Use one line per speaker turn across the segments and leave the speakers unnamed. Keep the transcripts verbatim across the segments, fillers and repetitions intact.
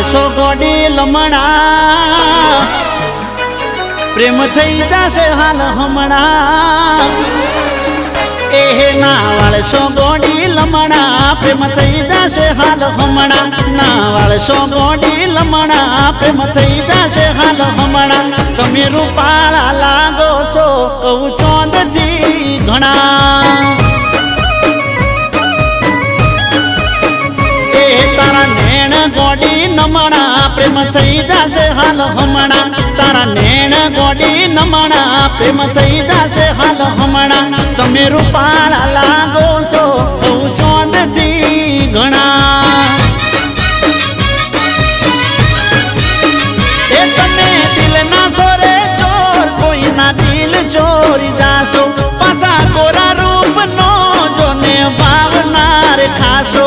વાળશો ગોડી લમણા પ્રેમ થઈ જશે હાલ હમણાં એ ના વાળશો ગોડી લમણા પ્રેમ થઈ જશે હાલ હમણાં ના વાળશો ગોડી લમણા પ્રેમ થઈ જશે હાલ હમણાં તમે રૂપાળા લાગો છો કહું ચોંદ થી ઘણા એ તારા નેણ ગોડી નમણા પ્રેમ થઈ જશે હાલ હમણાં તારા નેણ ગોડી નમણા પ્રેમ થઈ જશે હાલ હમણાં તમે રૂપાળા લાગો છો કહું ચોંદ થી ઘણા એ તમે દિલ ના સોરે ચોર કોઈના દિલ ચોરી જાશો પાછા ગોરા રૂપ નો જોને ભાવનાર ખાશો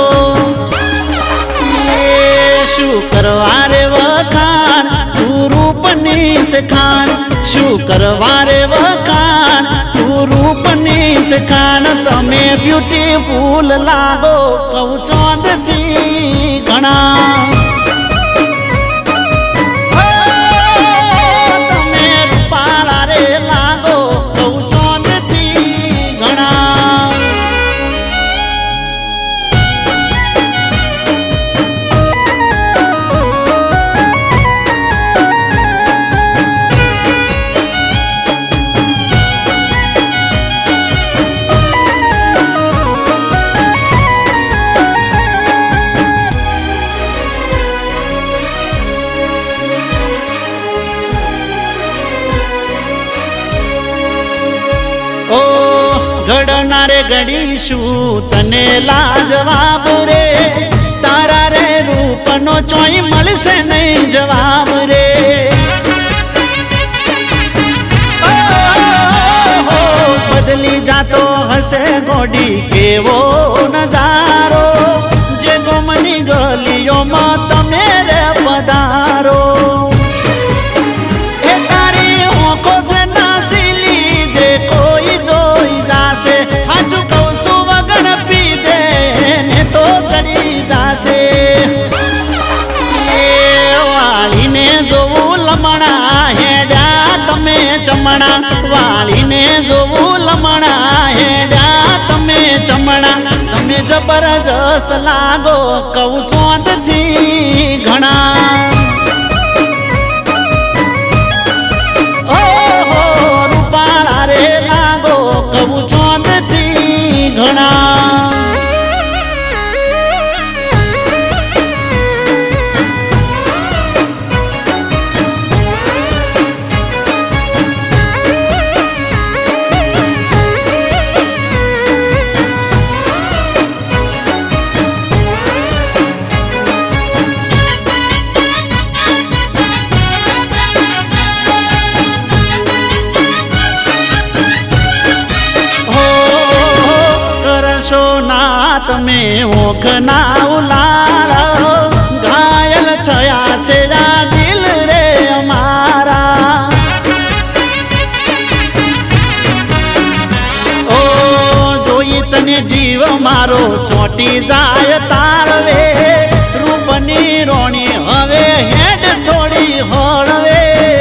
શું કરવા રે વખાણ તું રૂપની સખાણ શું કરવા રે વખાણ તું રૂપની સખાણ તમે બ્યુટીફુલ લાગો કહું ચોંદ થી ઘણા તમે રૂપાળા રે લાગો કહું ચોંદ થી ઘણા ઘડનારે ઘડીશું તને લાજવાબ રે તારા રે રૂપનો ચોઈ મળશે નહીં જવાબ રે બદલી જાતો હશે ગોડી કેવો નજારો જે ગોમની ગલીઓમાં તમે રે પધારો એ તારી ઓંખો છે નાસીલી જે કોઈ જોઈ જાશે હાજુ કહું છું વગર પીધે ને તો ચડી જાશે એ વાળીને જોવું લમણા હેડ્યા તમે ચમણા વાળીને જોવું લમણા હેડ્યા તમે ચમણા તમે જબરજસ્ત લાગો કહું ચોંદ થી ઘણા કહું ચોંદ થી ઘણા તમે ઓખ ના ઉલાળો ઘાયલ થયા છે આ દિલ રે અમારા ઓ જોઈ તને જીવ મારો ચોટી જાય તાળવે રૂપની રોણી હવે હેડ થોડી હોળવે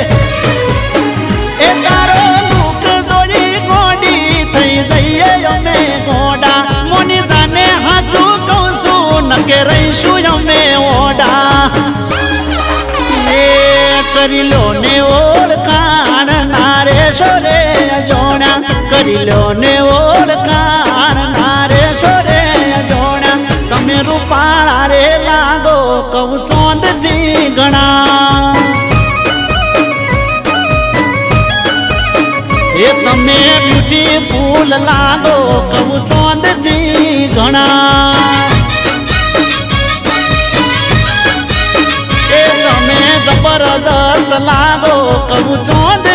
એ તારો લુક જોડી ગોડી થઈ જઈએ અમે ગોડા મોની જાને હાજુ કહું છું નકે રહીશું અમે ઓડા એ કરી લો ને ઓળખાણ નારે સોરે જોણા કરી લો ને ઓળખાણ નારે સોરે જોણા તમે રૂપાળા રે લાગો કહું ચોંદ થી ઘણા એ તમે બ્યુટીફુલ લાગો કહું ચોંદ થી ઘણા એ તમે જબરજસ્ત લાગો કહું ચોંદ